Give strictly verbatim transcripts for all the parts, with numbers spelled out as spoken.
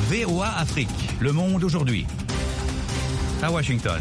V O A Afrique, Le Monde aujourd'hui. À Washington.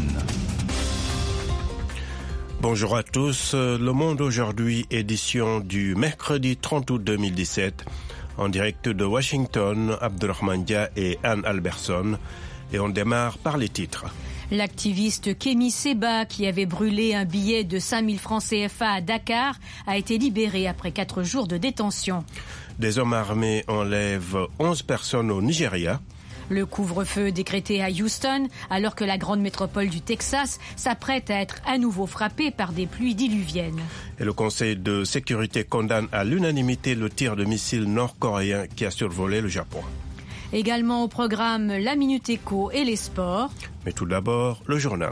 Bonjour à tous. Le Monde aujourd'hui, édition du mercredi trente août deux mille dix-sept. En direct de Washington, Abdelrahman Dia et Anne Alberson. Et on démarre par les titres. L'activiste Kémi Séba, qui avait brûlé un billet de cinq mille francs C F A à Dakar, a été libéré après quatre jours de détention. Des hommes armés enlèvent onze personnes au Nigeria. Le couvre-feu décrété à Houston, alors que la grande métropole du Texas s'apprête à être à nouveau frappée par des pluies diluviennes. Et le Conseil de sécurité condamne à l'unanimité le tir de missiles nord-coréen qui a survolé le Japon. Également au programme, la Minute Éco et les sports. Mais tout d'abord, le journal.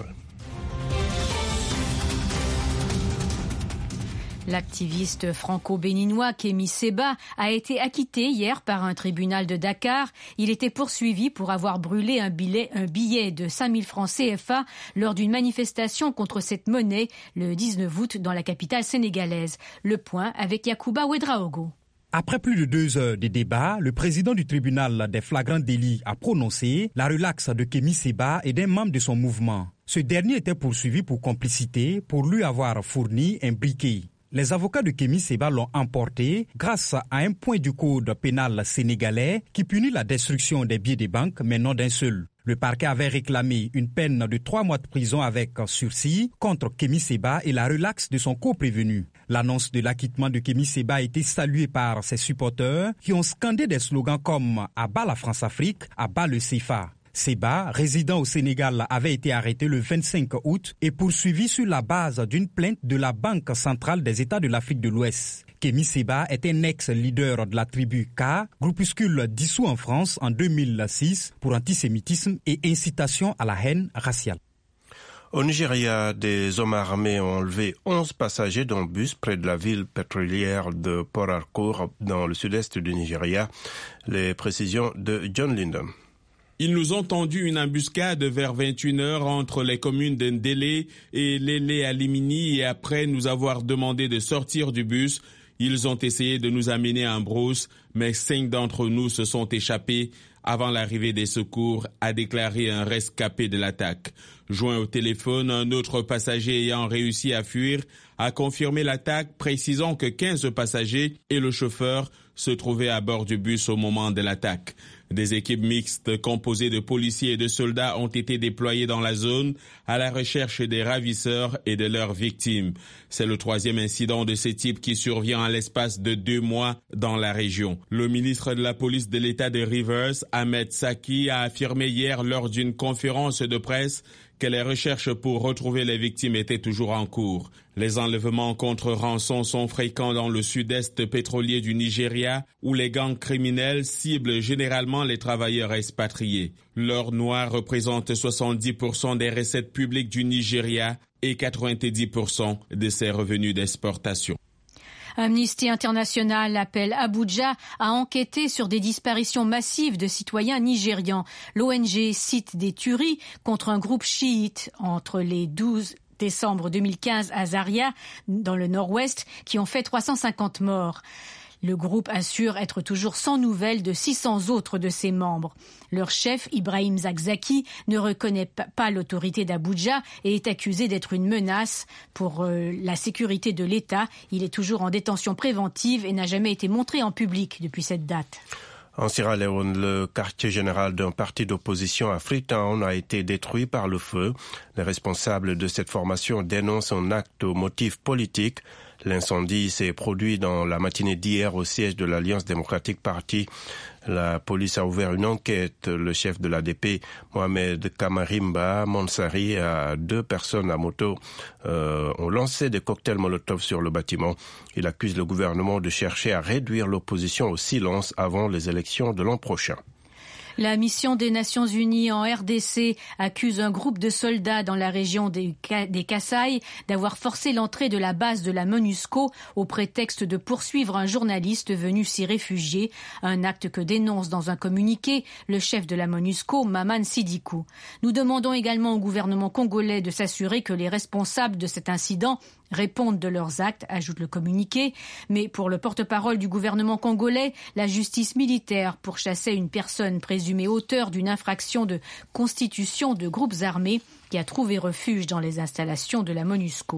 L'activiste franco-béninois Kémi Séba a été acquitté hier par un tribunal de Dakar. Il était poursuivi pour avoir brûlé un billet, un billet de cinq mille francs C F A lors d'une manifestation contre cette monnaie le dix-neuf août dans la capitale sénégalaise. Le point avec Yacouba Ouedraogo. Après plus de deux heures de débat, le président du tribunal des flagrants délits a prononcé la relaxe de Kémi Séba et d'un membre de son mouvement. Ce dernier était poursuivi pour complicité pour lui avoir fourni un briquet. Les avocats de Kémi Séba l'ont emporté grâce à un point du code pénal sénégalais qui punit la destruction des billets de banque, mais non d'un seul. Le parquet avait réclamé une peine de trois mois de prison avec sursis contre Kémi Séba et la relaxe de son co-prévenu. L'annonce de l'acquittement de Kémi Séba a été saluée par ses supporters qui ont scandé des slogans comme « À bas la France-Afrique, à bas le C F A ». Séba, résident au Sénégal, avait été arrêté le vingt-cinq août et poursuivi sur la base d'une plainte de la Banque centrale des États de l'Afrique de l'Ouest. Kémi Séba est un ex-leader de la tribu K, groupuscule dissous en France en deux mille six pour antisémitisme et incitation à la haine raciale. Au Nigeria, des hommes armés ont enlevé onze passagers d'un bus près de la ville pétrolière de Port Harcourt, dans le sud-est du Nigeria. Les précisions de John Linden. Ils nous ont tendu une embuscade vers vingt et une heures entre les communes d'Ndélé et Lélé-Alimini et après nous avoir demandé de sortir du bus, ils ont essayé de nous amener en brousse, mais cinq d'entre nous se sont échappés avant l'arrivée des secours, a déclaré un rescapé de l'attaque. Joint au téléphone, un autre passager ayant réussi à fuir a confirmé l'attaque, précisant que quinze passagers et le chauffeur se trouvaient à bord du bus au moment de l'attaque. Des équipes mixtes composées de policiers et de soldats ont été déployées dans la zone à la recherche des ravisseurs et de leurs victimes. C'est le troisième incident de ce type qui survient à l'espace de deux mois dans la région. Le ministre de la police de l'État de Rivers, Ahmed Saki, a affirmé hier lors d'une conférence de presse que les recherches pour retrouver les victimes étaient toujours en cours. Les enlèvements contre rançon sont fréquents dans le sud-est pétrolier du Nigeria, où les gangs criminels ciblent généralement les travailleurs expatriés. L'or noir représente soixante-dix pour cent des recettes publiques du Nigeria et quatre-vingt-dix pour cent de ses revenus d'exportation. Amnesty International appelle Abuja à enquêter sur des disparitions massives de citoyens nigérians. L'O N G cite des tueries contre un groupe chiite entre les douze décembre deux mille quinze à Zaria, dans le nord-ouest, qui ont fait trois cent cinquante morts. Le groupe assure être toujours sans nouvelles de six cents autres de ses membres. Leur chef, Ibrahim Zakzaki, ne reconnaît pas l'autorité d'Abuja et est accusé d'être une menace pour euh, la sécurité de l'État. Il est toujours en détention préventive et n'a jamais été montré en public depuis cette date. En Sierra Leone, le quartier général d'un parti d'opposition à Freetown a été détruit par le feu. Les responsables de cette formation dénoncent un acte au motif politique. L'incendie s'est produit dans la matinée d'hier au siège de l'Alliance démocratique party. La police a ouvert une enquête. Le chef de l'A D P, Mohamed Kamarimba Monsari, et deux personnes à moto euh, ont lancé des cocktails Molotov sur le bâtiment. Il accuse le gouvernement de chercher à réduire l'opposition au silence avant les élections de l'an prochain. La mission des Nations Unies en R D C accuse un groupe de soldats dans la région des, des Kasaï d'avoir forcé l'entrée de la base de la MONUSCO au prétexte de poursuivre un journaliste venu s'y réfugier, un acte que dénonce dans un communiqué le chef de la MONUSCO, Maman Sidikou. Nous demandons également au gouvernement congolais de s'assurer que les responsables de cet incident répondent de leurs actes, ajoute le communiqué. Mais pour le porte-parole du gouvernement congolais, la justice militaire pourchassait une personne présumée auteur d'une infraction de constitution de groupes armés qui a trouvé refuge dans les installations de la MONUSCO.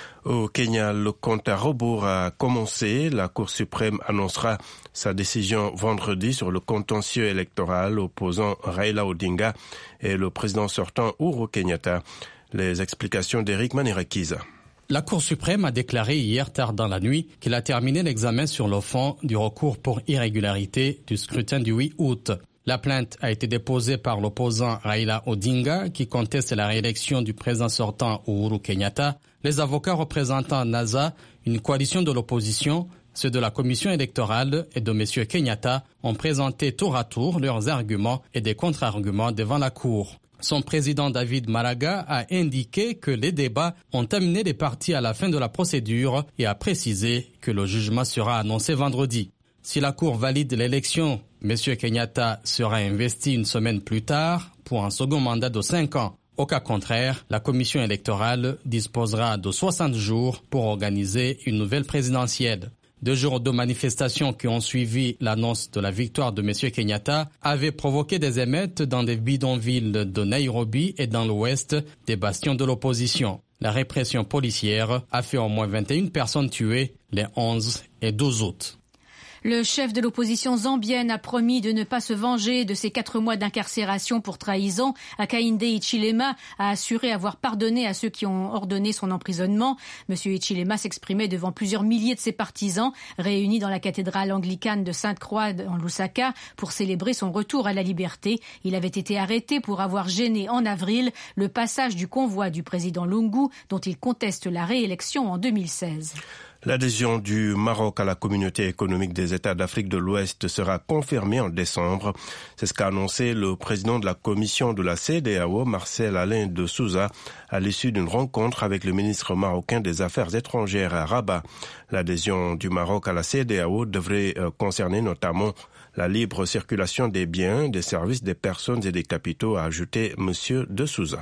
Au Kenya, le compte à rebours a commencé. La Cour suprême annoncera sa décision vendredi sur le contentieux électoral opposant Raila Odinga et le président sortant Uhuru Kenyatta. Les explications d'Éric Manirakiza. La Cour suprême a déclaré hier tard dans la nuit qu'il a terminé l'examen sur le fond du recours pour irrégularité du scrutin du huit août. La plainte a été déposée par l'opposant Raila Odinga qui conteste la réélection du président sortant Uhuru Kenyatta. Les avocats représentant NASA, une coalition de l'opposition, ceux de la commission électorale et de M. Kenyatta ont présenté tour à tour leurs arguments et des contre-arguments devant la Cour. Son président David Maraga a indiqué que les débats ont amené les parties à la fin de la procédure et a précisé que le jugement sera annoncé vendredi. Si la Cour valide l'élection, M. Kenyatta sera investi une semaine plus tard pour un second mandat de cinq ans. Au cas contraire, la commission électorale disposera de soixante jours pour organiser une nouvelle présidentielle. Deux jours de manifestations qui ont suivi l'annonce de la victoire de M. Kenyatta avaient provoqué des émeutes dans des bidonvilles de Nairobi et dans l'ouest des bastions de l'opposition. La répression policière a fait au moins vingt et une personnes tuées les onze et douze août. Le chef de l'opposition zambienne a promis de ne pas se venger de ses quatre mois d'incarcération pour trahison. Hakainde Hichilema a assuré avoir pardonné à ceux qui ont ordonné son emprisonnement. Monsieur Hichilema s'exprimait devant plusieurs milliers de ses partisans réunis dans la cathédrale anglicane de Sainte-Croix en Lusaka pour célébrer son retour à la liberté. Il avait été arrêté pour avoir gêné en avril le passage du convoi du président Lungu dont il conteste la réélection en deux mille seize. L'adhésion du Maroc à la communauté économique des États d'Afrique de l'Ouest sera confirmée en décembre. C'est ce qu'a annoncé le président de la commission de la C E D A O, Marcel Alain de Souza, à l'issue d'une rencontre avec le ministre marocain des Affaires étrangères à Rabat. L'adhésion du Maroc à la C E D A O devrait concerner notamment la libre circulation des biens, des services, des personnes et des capitaux, a ajouté M. de Souza.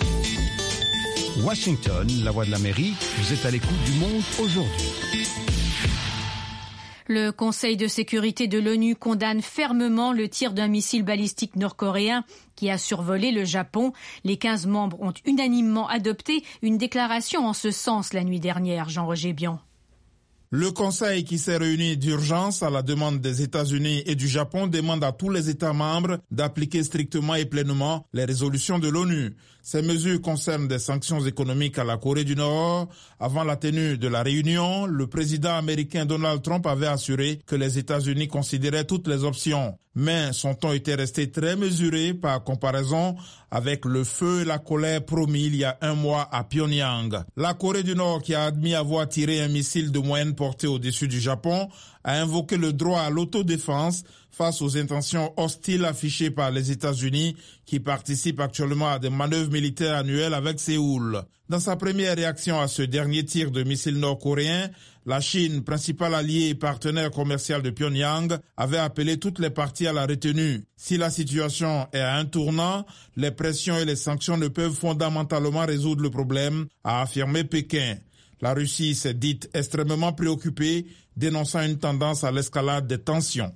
Washington, la voix de l'Amérique, vous êtes à l'écoute du monde aujourd'hui. Le Conseil de sécurité de l'ONU condamne fermement le tir d'un missile balistique nord-coréen qui a survolé le Japon. Les quinze membres ont unanimement adopté une déclaration en ce sens la nuit dernière, Jean-Roger Bian. Le Conseil qui s'est réuni d'urgence à la demande des États-Unis et du Japon demande à tous les États membres d'appliquer strictement et pleinement les résolutions de l'ONU. Ces mesures concernent des sanctions économiques à la Corée du Nord. Avant la tenue de la réunion, le président américain Donald Trump avait assuré que les États-Unis considéraient toutes les options. Mais son ton était resté très mesuré par comparaison avec le feu et la colère promis il y a un mois à Pyongyang. La Corée du Nord, qui a admis avoir tiré un missile de moyenne portée au-dessus du Japon, a invoqué le droit à l'autodéfense face aux intentions hostiles affichées par les États-Unis qui participent actuellement à des manœuvres militaires annuelles avec Séoul. Dans sa première réaction à ce dernier tir de missile nord-coréen, la Chine, principal allié et partenaire commercial de Pyongyang, avait appelé toutes les parties à la retenue. Si la situation est à un tournant, les pressions et les sanctions ne peuvent fondamentalement résoudre le problème, a affirmé Pékin. La Russie s'est dite extrêmement préoccupée, dénonçant une tendance à l'escalade des tensions.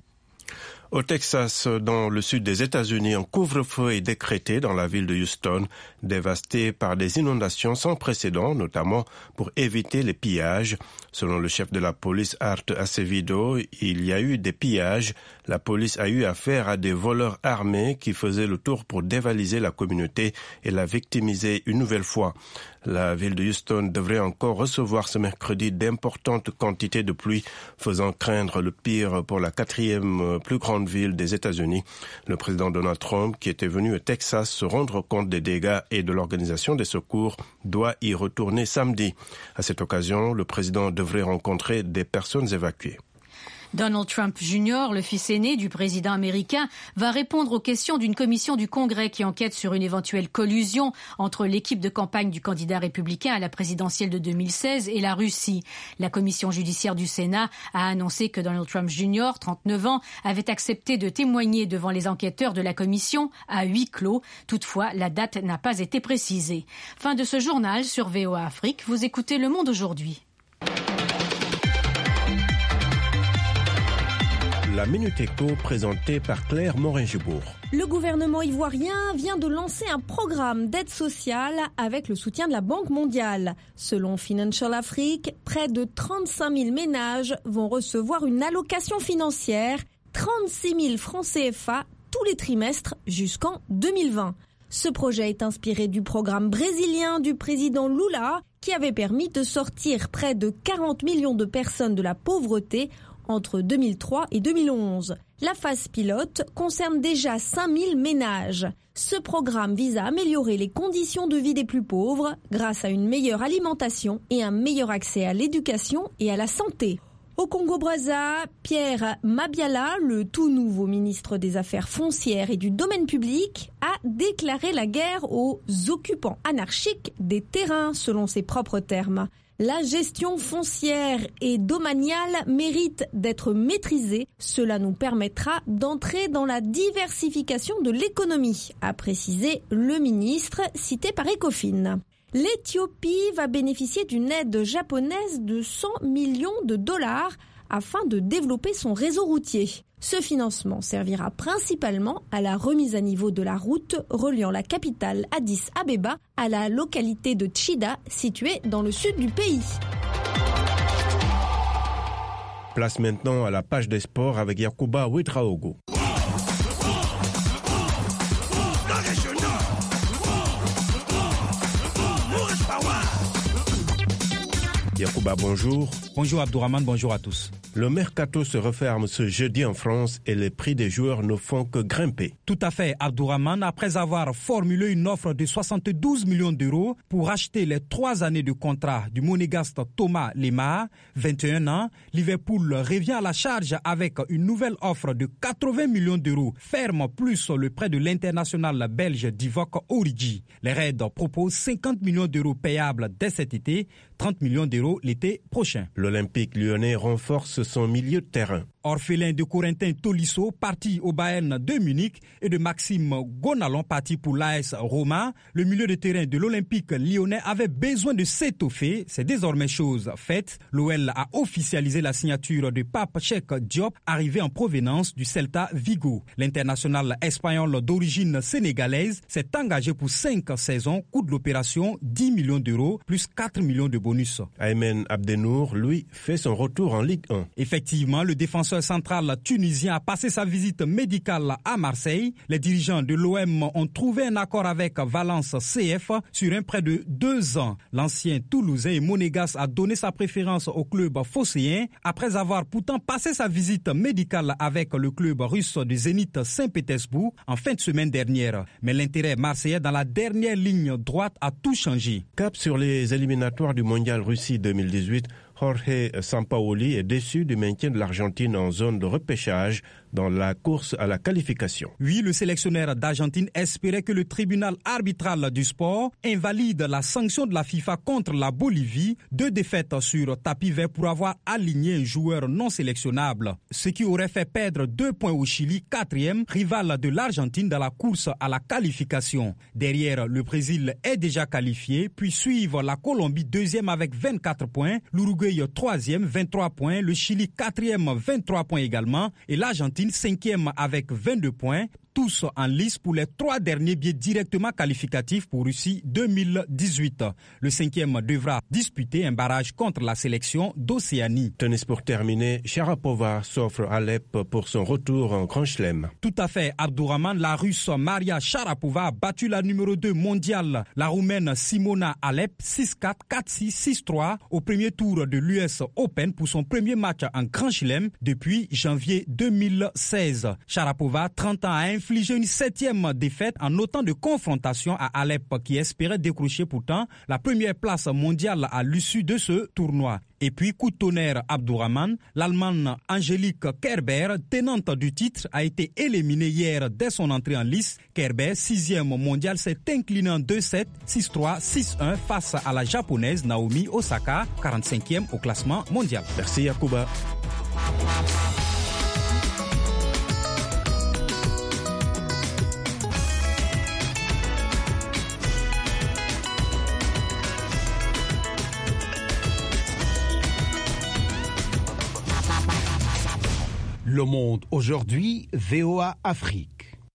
Au Texas, dans le sud des États-Unis, un couvre-feu est décrété dans la ville de Houston, dévastée par des inondations sans précédent, notamment pour éviter les pillages. Selon le chef de la police Art Acevedo, il y a eu des pillages. La police a eu affaire à des voleurs armés qui faisaient le tour pour dévaliser la communauté et la victimiser une nouvelle fois. La ville de Houston devrait encore recevoir ce mercredi d'importantes quantités de pluie, faisant craindre le pire pour la quatrième plus grande ville des États-Unis. Le président Donald Trump, qui était venu au Texas se rendre compte des dégâts et de l'organisation des secours, doit y retourner samedi. À cette occasion, le président devrait rencontrer des personnes évacuées. Donald Trump junior, le fils aîné du président américain, va répondre aux questions d'une commission du Congrès qui enquête sur une éventuelle collusion entre l'équipe de campagne du candidat républicain à la présidentielle de deux mille seize et la Russie. La commission judiciaire du Sénat a annoncé que Donald Trump junior, trente-neuf ans, avait accepté de témoigner devant les enquêteurs de la commission à huis clos. Toutefois, la date n'a pas été précisée. Fin de ce journal sur V O A Afrique. Vous écoutez Le Monde aujourd'hui. La Minute Éco présentée par Claire Morin-Gibourg. Le gouvernement ivoirien vient de lancer un programme d'aide sociale avec le soutien de la Banque mondiale. Selon Financial Afrique, près de trente-cinq mille ménages vont recevoir une allocation financière, trente-six mille francs C F A tous les trimestres jusqu'en deux mille vingt. Ce projet est inspiré du programme brésilien du président Lula qui avait permis de sortir près de quarante millions de personnes de la pauvreté entre deux mille trois et deux mille onze. La phase pilote concerne déjà cinq mille ménages. Ce programme vise à améliorer les conditions de vie des plus pauvres grâce à une meilleure alimentation et un meilleur accès à l'éducation et à la santé. Au Congo-Brazza, Pierre Mabiala, le tout nouveau ministre des Affaires foncières et du domaine public, a déclaré la guerre aux occupants anarchiques des terrains, selon ses propres termes. La gestion foncière et domaniale mérite d'être maîtrisée. Cela nous permettra d'entrer dans la diversification de l'économie, a précisé le ministre cité par Ecofin. L'Éthiopie va bénéficier d'une aide japonaise de cent millions de dollars afin de développer son réseau routier. Ce financement servira principalement à la remise à niveau de la route reliant la capitale Addis Abeba à la localité de Tchida, située dans le sud du pays. Place maintenant à la page des sports avec Yacouba Ouedraogo. Yacouba, bonjour. Bonjour Abdourahmane, bonjour à tous. Le mercato se referme ce jeudi en France et les prix des joueurs ne font que grimper. Tout à fait, Abdourahmane. Après avoir formulé une offre de soixante-douze millions d'euros pour acheter les trois années de contrat du monégasque Thomas Lemar, vingt et un ans, Liverpool revient à la charge avec une nouvelle offre de quatre-vingts millions d'euros, ferme plus le prêt de l'international belge Divock Origi. Les Reds proposent cinquante millions d'euros payables dès cet été, trente millions d'euros l'été prochain. L'Olympique lyonnais renforce son milieu de terrain. Orphelin de Corentin Tolisso, parti au Bayern de Munich, et de Maxime Gonalon, parti pour l'A S Roma, le milieu de terrain de l'Olympique lyonnais avait besoin de s'étoffer. C'est désormais chose faite. L'O L a officialisé la signature de Pape Cheikh Diop, arrivé en provenance du Celta Vigo. L'international espagnol d'origine sénégalaise s'est engagé pour cinq saisons, coût de l'opération dix millions d'euros, plus quatre millions de bonus. Aymen Abdenour, lui, fait son retour en Ligue un. Effectivement, le défenseur central tunisien a passé sa visite médicale à Marseille. Les dirigeants de l'O M ont trouvé un accord avec Valence C F sur un prêt de deux ans. L'ancien Toulousain et monégasque a donné sa préférence au club phocéen après avoir pourtant passé sa visite médicale avec le club russe du Zénith Saint-Pétersbourg en fin de semaine dernière. Mais l'intérêt marseillais dans la dernière ligne droite a tout changé. Cap sur les éliminatoires du Mondial Russie deux mille dix-huit, Jorge Sampaoli est déçu du maintien de l'Argentine en zone de repêchage dans la course à la qualification. Oui, le sélectionneur d'Argentine espérait que le tribunal arbitral du sport invalide la sanction de la FIFA contre la Bolivie, deux défaites sur tapis vert pour avoir aligné un joueur non sélectionnable, ce qui aurait fait perdre deux points au Chili, quatrième rival de l'Argentine dans la course à la qualification. Derrière, le Brésil est déjà qualifié, puis suivent la Colombie deuxième avec vingt-quatre points, l'Uruguay troisième, vingt-trois points, le Chili quatrième, vingt-trois points également, et l'Argentine cinquième avec vingt-deux points, tous en lice pour les trois derniers billets directement qualificatifs pour Russie deux mille dix-huit. Le cinquième devra disputer un barrage contre la sélection d'Océanie. Tennis pour terminer, Sharapova s'offre à Alep pour son retour en Grand Chelem. Tout à fait, Abdourahmane. La Russe Maria Sharapova a battu la numéro deux mondiale, la Roumaine Simona Alep, six quatre, quatre six, six trois au premier tour de l'U S Open pour son premier match en Grand Chelem depuis janvier deux mille seize. Sharapova, trente ans, a infligé une septième défaite en autant de confrontations à Alep qui espérait décrocher pourtant la première place mondiale à l'issue de ce tournoi. Et puis, coup de tonnerre Abdourahmane, l'Allemande Angélique Kerber, tenante du titre, a été éliminée hier dès son entrée en lice. Kerber, sixième mondiale, s'est inclinée en deux sept, six trois, six un face à la japonaise Naomi Osaka, quarante-cinquième au classement mondial. Merci Yacouba. Le Monde aujourd'hui, V O A Afrique.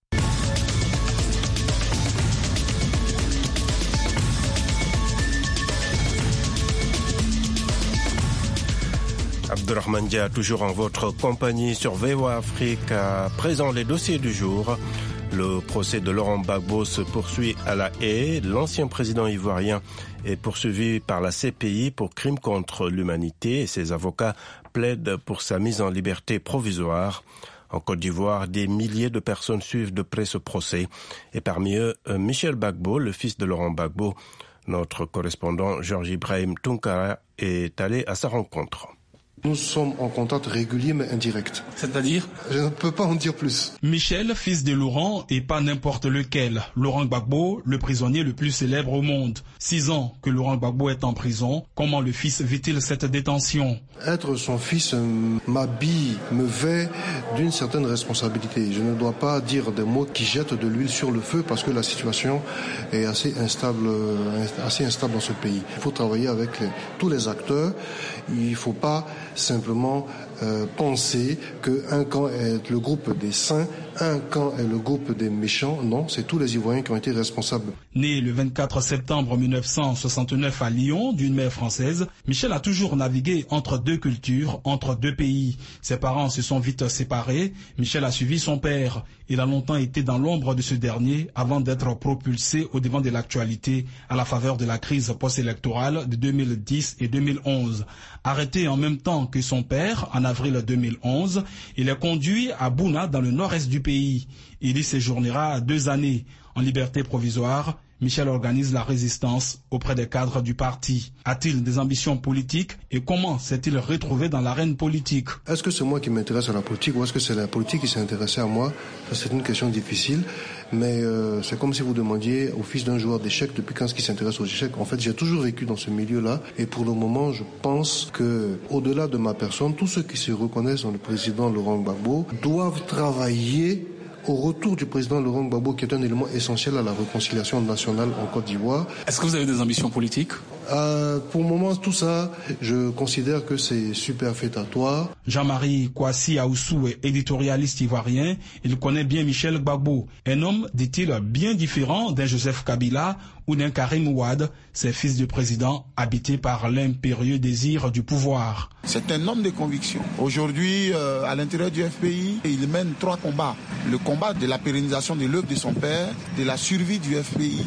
Abdourahmane Dia, toujours en votre compagnie sur V O A Afrique. À présent, les dossiers du jour. Le procès de Laurent Gbagbo se poursuit à La Haye. L'ancien président ivoirien est poursuivi par la C P I pour crimes contre l'humanité et ses avocats plaident pour sa mise en liberté provisoire. En Côte d'Ivoire, des milliers de personnes suivent de près ce procès et parmi eux, Michel Gbagbo, le fils de Laurent Gbagbo. Notre correspondant Georges Ibrahim Tunkara est allé à sa rencontre. Nous sommes en contact régulier mais indirect. C'est-à-dire ? Je ne peux pas en dire plus. Michel, fils de Laurent, et pas n'importe lequel. Laurent Gbagbo, le prisonnier le plus célèbre au monde. Six ans que Laurent Gbagbo est en prison. Comment le fils vit-il cette détention ? Être son fils m'habille, me vêt d'une certaine responsabilité. Je ne dois pas dire des mots qui jettent de l'huile sur le feu parce que la situation est assez instable, assez instable dans ce pays. Il faut travailler avec les, tous les acteurs. Il ne faut pas simplement euh, penser qu'un camp est le groupe des saints, un camp est le groupe des méchants. Non, c'est tous les Ivoiriens qui ont été responsables. Né le vingt-quatre septembre mille neuf cent soixante-neuf à Lyon, d'une mère française, Michel a toujours navigué entre deux cultures, entre deux pays. Ses parents se sont vite séparés. Michel a suivi son père. Il a longtemps été dans l'ombre de ce dernier avant d'être propulsé au devant de l'actualité à la faveur de la crise post-électorale de deux mille dix et deux mille onze. Arrêté en même temps que son père en avril deux mille onze, il est conduit à Bouna dans le nord-est du pays. Il y séjournera deux années en liberté provisoire. Michel organise la résistance auprès des cadres du parti. A-t-il des ambitions politiques et comment s'est-il retrouvé dans l'arène politique ? Est-ce que c'est moi qui m'intéresse à la politique ou est-ce que c'est la politique qui s'est intéressée à moi ? C'est une question difficile, mais euh, c'est comme si vous demandiez au fils d'un joueur d'échecs depuis quand est-ce qu'il s'intéresse aux échecs. En fait, j'ai toujours vécu dans ce milieu-là et pour le moment, je pense que au-delà de ma personne, tous ceux qui se reconnaissent dans le président Laurent Gbagbo doivent travailler au retour du président Laurent Gbagbo, qui est un élément essentiel à la réconciliation nationale en Côte d'Ivoire. Est-ce que vous avez des ambitions politiques ? Euh, pour le moment, tout ça, je considère que c'est superfétatoire. Jean-Marie Kouassi Aoussou est éditorialiste ivoirien. Il connaît bien Michel Gbagbo. Un homme, dit-il, bien différent d'un Joseph Kabila ou d'un Karim Ouad, ses fils de président habités par l'impérieux désir du pouvoir. C'est un homme de conviction. Aujourd'hui, euh, à l'intérieur du F P I, il mène trois combats. Le combat de la pérennisation de l'œuvre de son père, de la survie du F P I,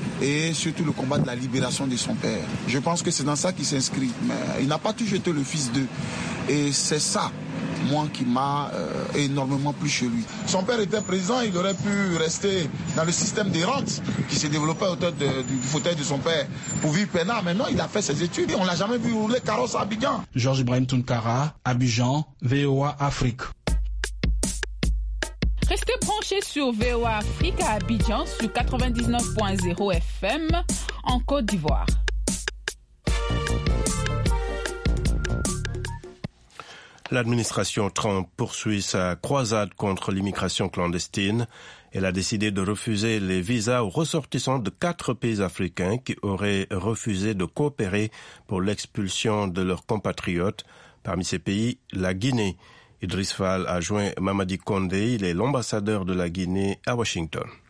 et surtout le combat de la libération de son père. Je pense que c'est dans ça qu'il s'inscrit. Mais il n'a pas toujours été le fils d'eux. Et c'est ça, moi, qui m'a euh, énormément plu chez lui. Son père était président, il aurait pu rester dans le système des rentes qui s'est développé autour de, du, du fauteuil de son père pour vivre peinard. Maintenant, il a fait ses études et on ne l'a jamais vu rouler carrosse à Abidjan. Georges Ibrahim Tunkara, Abidjan, V O A Afrique. Restez branchés sur V O A Afrique à Abidjan sur quatre-vingt-dix-neuf point zéro F M en Côte d'Ivoire. L'administration Trump poursuit sa croisade contre l'immigration clandestine. Elle a décidé de refuser les visas aux ressortissants de quatre pays africains qui auraient refusé de coopérer pour l'expulsion de leurs compatriotes. Parmi ces pays, la Guinée. Idriss Fall a joint Mamadi Condé, il est l'ambassadeur de la Guinée à Washington.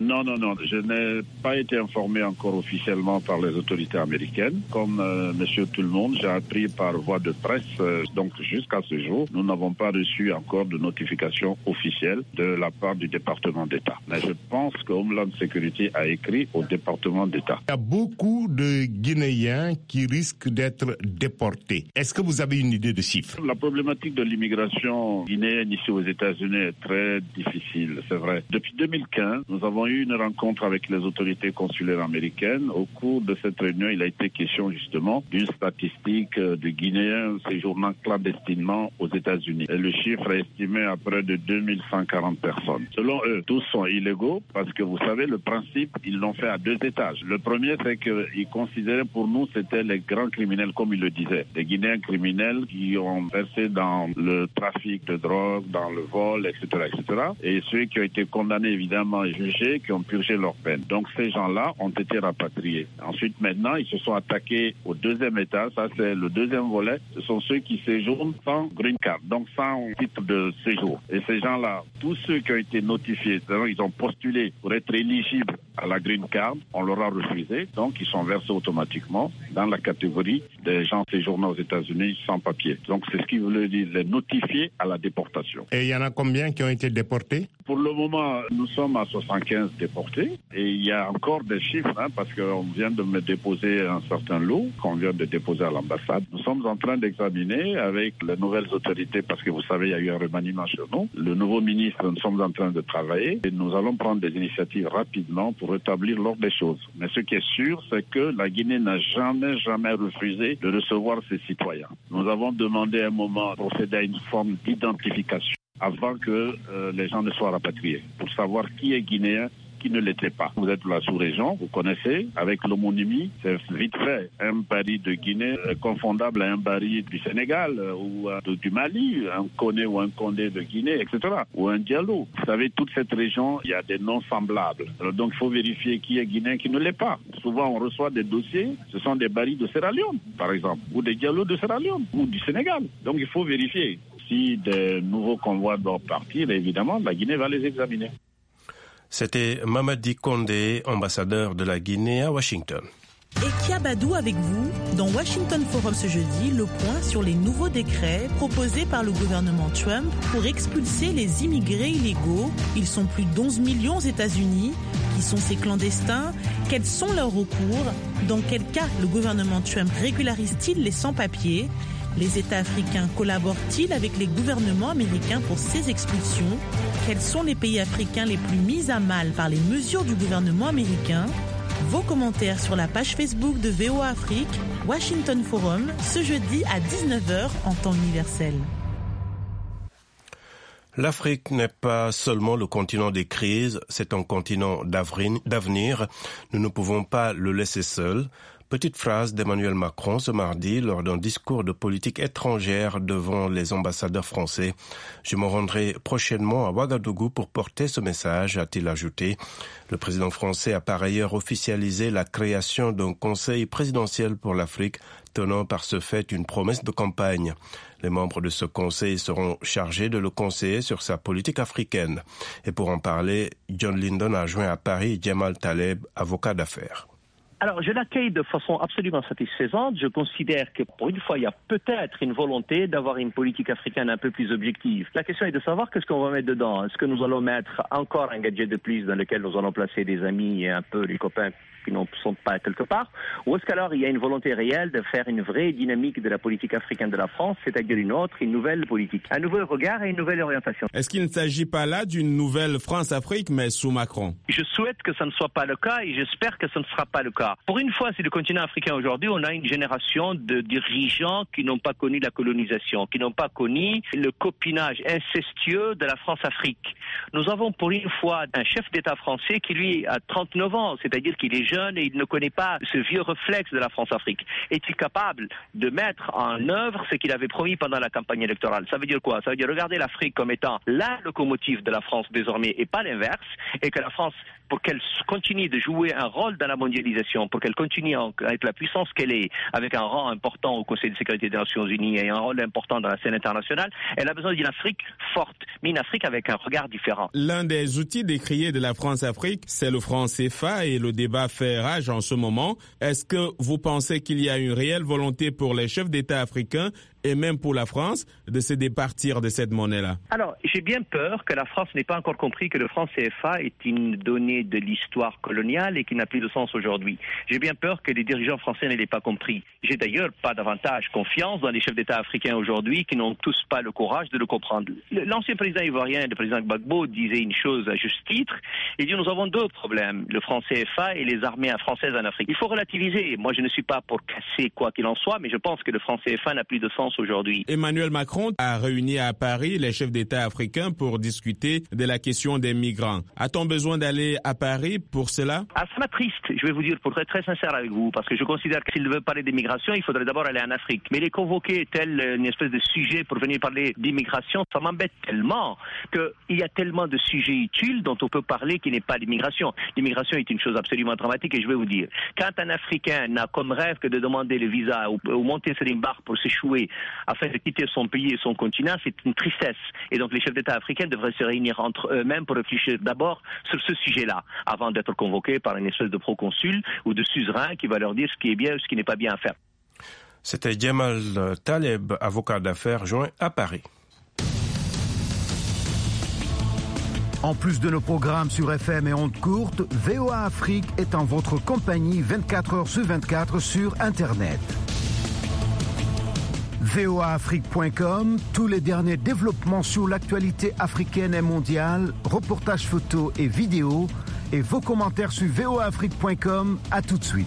Non, non, non. Je n'ai pas été informé encore officiellement par les autorités américaines. Comme euh, monsieur tout le monde, j'ai appris par voie de presse. Euh, donc jusqu'à ce jour, nous n'avons pas reçu encore de notification officielle de la part du département d'État. Mais je pense que Homeland Security a écrit au département d'État. Il y a beaucoup de Guinéens qui risquent d'être déportés. Est-ce que vous avez une idée de chiffres? La problématique de l'immigration guinéenne ici aux États-Unis est très difficile, c'est vrai. Depuis deux mille quinze, nous avons eu une rencontre avec les autorités consulaires américaines. Au cours de cette réunion, il a été question justement d'une statistique de Guinéens séjournant clandestinement aux États-Unis. Et le chiffre est estimé à près de deux mille cent quarante personnes. Selon eux, tous sont illégaux parce que vous savez, le principe, ils l'ont fait à deux étages. Le premier, c'est qu'ils considéraient pour nous, c'était les grands criminels, comme ils le disaient. Des Guinéens criminels qui ont versé dans le trafic de drogue, dans le vol, et cetera, et cetera. Et ceux qui ont été condamnés, évidemment, et jugés, qui ont purgé leur peine. Donc ces gens-là ont été rapatriés. Ensuite, maintenant, ils se sont attaqués au deuxième étage. Ça, c'est le deuxième volet. Ce sont ceux qui séjournent sans green card, donc sans titre de séjour. Et ces gens-là, tous ceux qui ont été notifiés, ils ont postulé pour être éligibles à la green card, on leur a refusé. Donc, ils sont versés automatiquement dans la catégorie des gens séjournant aux États-Unis sans papier. Donc, c'est ce qui veut dire les notifier à la déportation. Et il y en a combien qui ont été déportés? Pour le moment, nous sommes à soixante-quinze déportés. Et il y a encore des chiffres, hein, parce qu'on vient de me déposer un certain lot qu'on vient de déposer à l'ambassade. Nous sommes en train d'examiner avec les nouvelles autorités, parce que vous savez, il y a eu un remaniement chez nous. Le nouveau ministre, nous sommes en train de travailler et nous allons prendre des initiatives rapidement pour rétablir l'ordre des choses. Mais ce qui est sûr, c'est que la Guinée n'a jamais, jamais refusé de recevoir ses citoyens. Nous avons demandé à un moment de procéder à une forme d'identification avant que euh, les gens ne soient rapatriés, pour savoir qui est guinéen, qui ne l'était pas. Vous êtes de la sous-région, vous connaissez, avec l'homonymie, c'est vite fait. Un baril de Guinée est confondable à un baril du Sénégal euh, ou euh, du Mali, un Koné ou un Condé de Guinée, et cetera. Ou un Diallo. Vous savez, toute cette région, il y a des noms semblables. Alors, donc, il faut vérifier qui est guinéen, qui ne l'est pas. Souvent, on reçoit des dossiers, ce sont des barils de Sierra Leone, par exemple, ou des Diallo de Sierra Leone, ou du Sénégal. Donc, il faut vérifier. Si des nouveaux convois doivent partir, évidemment, la Guinée va les examiner. C'était Mamadi Condé, ambassadeur de la Guinée à Washington. Et Kiabadou avec vous dans Washington Forum ce jeudi, le point sur les nouveaux décrets proposés par le gouvernement Trump pour expulser les immigrés illégaux. Ils sont plus d'onze millions aux États-Unis. Qui sont ces clandestins? Quels sont leurs recours? Dans quel cas le gouvernement Trump régularise-t-il les sans-papiers? Les États africains collaborent-ils avec les gouvernements américains pour ces expulsions? Quels sont les pays africains les plus mis à mal par les mesures du gouvernement américain? Vos commentaires sur la page Facebook de V O A Afrique, Washington Forum, ce jeudi à dix-neuf heures en temps universel. L'Afrique n'est pas seulement le continent des crises, c'est un continent d'avenir. Nous ne pouvons pas le laisser seul. Petite phrase d'Emmanuel Macron ce mardi lors d'un discours de politique étrangère devant les ambassadeurs français. Je me rendrai prochainement à Ouagadougou pour porter ce message, a-t-il ajouté. Le président français a par ailleurs officialisé la création d'un conseil présidentiel pour l'Afrique, tenant par ce fait une promesse de campagne. Les membres de ce conseil seront chargés de le conseiller sur sa politique africaine. Et pour en parler, John Lyndon a joint à Paris Djemal Taleb, avocat d'affaires. Alors, je l'accueille de façon absolument satisfaisante. Je considère que, pour une fois, il y a peut-être une volonté d'avoir une politique africaine un peu plus objective. La question est de savoir qu'est-ce qu'on va mettre dedans. Est-ce que nous allons mettre encore un gadget de plus dans lequel nous allons placer des amis et un peu les copains qui ne sont pas quelque part? Ou est-ce qu'alors il y a une volonté réelle de faire une vraie dynamique de la politique africaine de la France, c'est-à-dire une autre, une nouvelle politique, un nouvel regard et une nouvelle orientation? Est-ce qu'il ne s'agit pas là d'une nouvelle France-Afrique, mais sous Macron? Je souhaite que ça ne soit pas le cas et j'espère que ça ne sera pas le cas. Pour une fois, c'est le continent africain aujourd'hui, on a une génération de dirigeants qui n'ont pas connu la colonisation, qui n'ont pas connu le copinage incestueux de la France-Afrique. Nous avons pour une fois un chef d'État français qui lui a trente-neuf ans, c'est-à-dire qu'il est jeune et il ne connaît pas ce vieux réflexe de la France-Afrique. Est-il capable de mettre en œuvre ce qu'il avait promis pendant la campagne électorale? Ça veut dire quoi? Ça veut dire regarder l'Afrique comme étant la locomotive de la France désormais et pas l'inverse, et que la France pour qu'elle continue de jouer un rôle dans la mondialisation, pour qu'elle continue à être la puissance qu'elle est, avec un rang important au Conseil de sécurité des Nations Unies et un rôle important dans la scène internationale, elle a besoin d'une Afrique forte, mais une Afrique avec un regard différent. L'un des outils décriés de la France-Afrique, c'est le franc C F A et le débat fait rage en ce moment. Est-ce que vous pensez qu'il y a une réelle volonté pour les chefs d'État africains et même pour la France de se départir de cette monnaie-là? Alors, j'ai bien peur que la France n'ait pas encore compris que le franc C F A est une donnée de l'histoire coloniale et qui n'a plus de sens aujourd'hui. J'ai bien peur que les dirigeants français ne l'aient pas compris. J'ai d'ailleurs pas davantage confiance dans les chefs d'État africains aujourd'hui qui n'ont tous pas le courage de le comprendre. L'ancien président ivoirien, le président Gbagbo, disait une chose à juste titre. Il dit, nous avons deux problèmes, le franc C F A et les armées françaises en Afrique. Il faut relativiser. Moi, je ne suis pas pour casser quoi qu'il en soit, mais je pense que le franc C F A n'a plus de sens aujourd'hui. Emmanuel Macron a réuni à Paris les chefs d'État africains pour discuter de la question des migrants. A-t-on besoin d'aller à Paris pour cela? Ah, ça m'attriste, je vais vous dire, pour être très sincère avec vous, parce que je considère que s'il veut parler d'immigration, il faudrait d'abord aller en Afrique. Mais les convoquer tel une espèce de sujet pour venir parler d'immigration, ça m'embête tellement qu'il y a tellement de sujets utiles dont on peut parler qui n'est pas l'immigration. L'immigration est une chose absolument dramatique et je vais vous dire, quand un Africain n'a comme rêve que de demander le visa ou, ou monter sur une barque pour s'échouer afin de quitter son pays et son continent, c'est une tristesse. Et donc les chefs d'État africains devraient se réunir entre eux-mêmes pour réfléchir d'abord sur ce sujet-là, avant d'être convoqués par une espèce de proconsul ou de suzerain qui va leur dire ce qui est bien ou ce qui n'est pas bien à faire. C'était Djemal Taleb, avocat d'affaires joint à Paris. En plus de nos programmes sur F M et ondes courtes, V O A Afrique est en votre compagnie vingt-quatre heures sur vingt-quatre sur Internet. V O A Afrique point com, tous les derniers développements sur l'actualité africaine et mondiale, reportages photos et vidéos, et vos commentaires sur V O A Afrique point com. À tout de suite.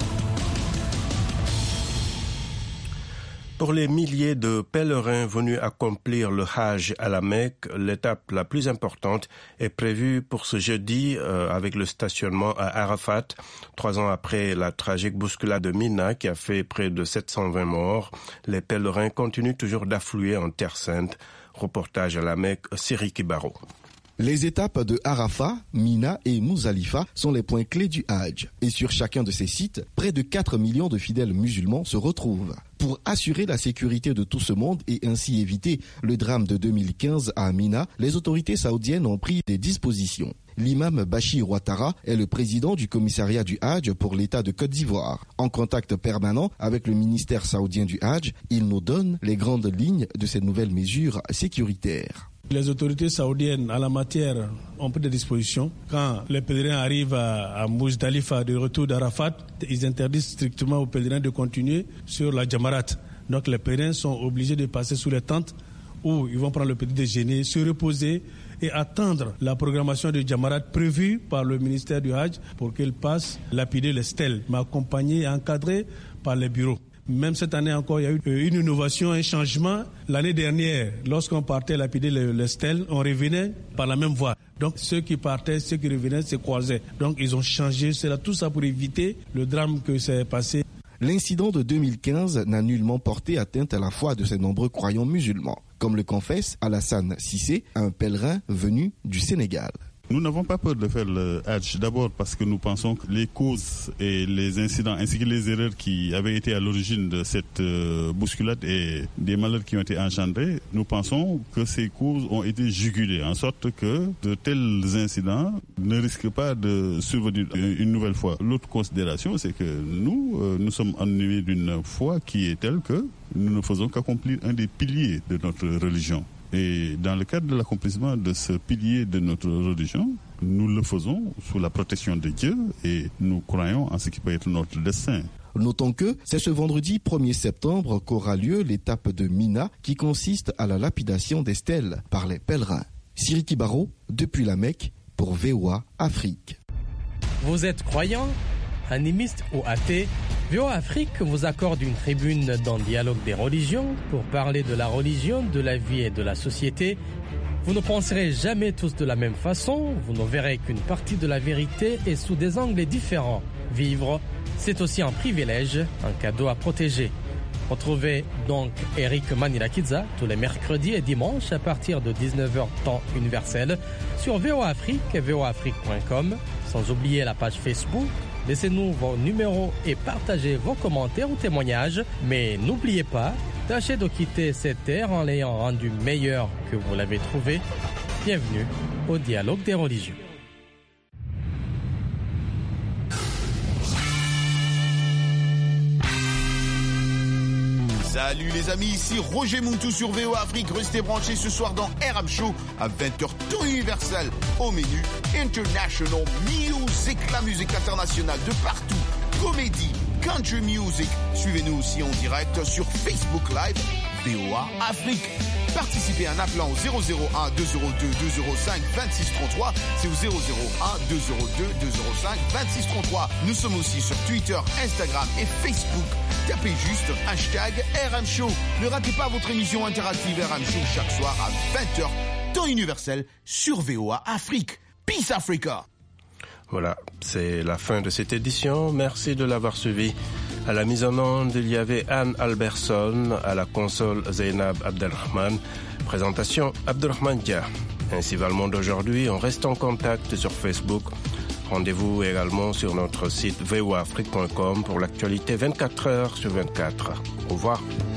Pour les milliers de pèlerins venus accomplir le Hajj à la Mecque, l'étape la plus importante est prévue pour ce jeudi euh, avec le stationnement à Arafat. Trois ans après la tragique bousculade de Mina qui a fait près de sept cent vingt morts, les pèlerins continuent toujours d'affluer en Terre Sainte. Reportage à la Mecque, Siriki Baro. Les étapes de Arafat, Mina et Mouzalifa sont les points clés du Hajj. Et sur chacun de ces sites, près de quatre millions de fidèles musulmans se retrouvent. Pour assurer la sécurité de tout ce monde et ainsi éviter le drame de deux mille quinze à Mina, les autorités saoudiennes ont pris des dispositions. L'imam Bachir Ouattara est le président du commissariat du Hajj pour l'État de Côte d'Ivoire. En contact permanent avec le ministère saoudien du Hajj, il nous donne les grandes lignes de ces nouvelles mesures sécuritaires. Les autorités saoudiennes en la matière ont pris des dispositions. Quand les pèlerins arrivent à, à Mousdalifa de retour d'Arafat, ils interdisent strictement aux pèlerins de continuer sur la Jamarat. Donc les pèlerins sont obligés de passer sous les tentes où ils vont prendre le petit déjeuner, se reposer et attendre la programmation de Jamarat prévue par le ministère du Hajj pour qu'ils passent lapider les stèles, mais accompagnés et encadrés par les bureaux. Même cette année encore, il y a eu une innovation, un changement. L'année dernière, lorsqu'on partait lapider les, les stèles, on revenait par la même voie. Donc ceux qui partaient, ceux qui revenaient se croisaient. Donc ils ont changé cela, tout ça pour éviter le drame que s'est passé. L'incident de deux mille quinze n'a nullement porté atteinte à la foi de ces nombreux croyants musulmans, comme le confesse Alassane Cissé, un pèlerin venu du Sénégal. Nous n'avons pas peur de faire le Hajj, d'abord parce que nous pensons que les causes et les incidents ainsi que les erreurs qui avaient été à l'origine de cette euh, bousculade et des malheurs qui ont été engendrés, nous pensons que ces causes ont été jugulées, en sorte que de tels incidents ne risquent pas de survenir une nouvelle fois. L'autre considération, c'est que nous, euh, nous sommes animés d'une foi qui est telle que nous ne faisons qu'accomplir un des piliers de notre religion. Et dans le cadre de l'accomplissement de ce pilier de notre religion, nous le faisons sous la protection de Dieu et nous croyons en ce qui peut être notre destin. Notons que c'est ce vendredi premier septembre qu'aura lieu l'étape de Mina qui consiste à la lapidation des stèles par les pèlerins. Siriki Baro, depuis la Mecque, pour V O A Afrique. Vous êtes croyant, animiste ou athée? V O A Afrique vous accorde une tribune dans Dialogue des religions pour parler de la religion, de la vie et de la société. Vous ne penserez jamais tous de la même façon, vous ne verrez qu'une partie de la vérité et sous des angles différents. Vivre, c'est aussi un privilège, un cadeau à protéger. Retrouvez donc Eric Manilakiza tous les mercredis et dimanches à partir de dix-neuf heures temps universel sur V O A Afrique et V O A Afrique point com, sans oublier la page Facebook. Laissez-nous vos numéros et partagez vos commentaires ou témoignages. Mais n'oubliez pas, tâchez de quitter cette terre en l'ayant rendue meilleure que vous l'avez trouvée. Bienvenue au Dialogue des religions. Salut les amis, ici Roger Muntou sur V O A Afrique. Restez branchés ce soir dans R M Show à vingt heures, temps universel. Au menu, International Music, la musique internationale de partout. Comédie, country music. Suivez-nous aussi en direct sur Facebook Live, V O A Afrique. Participez en appelant au zéro zéro un deux zéro deux deux zéro cinq vingt-six trente-trois. C'est au zéro zéro un deux zéro deux deux zéro cinq vingt-six trente-trois. Nous sommes aussi sur Twitter, Instagram et Facebook. Tapez juste hashtag R M Show. Ne ratez pas votre émission interactive R M Show chaque soir à vingt heures, temps universel sur V O A Afrique. Peace Africa. Voilà, c'est la fin de cette édition. Merci de l'avoir suivi. À la mise en onde, il y avait Anne Alberson, à la console Zainab Abdelrahman, présentation Abdelrahman Dia. Ainsi va le monde aujourd'hui. On reste en contact sur Facebook. Rendez-vous également sur notre site v o a afrique point com pour l'actualité vingt-quatre heures sur vingt-quatre. Au revoir.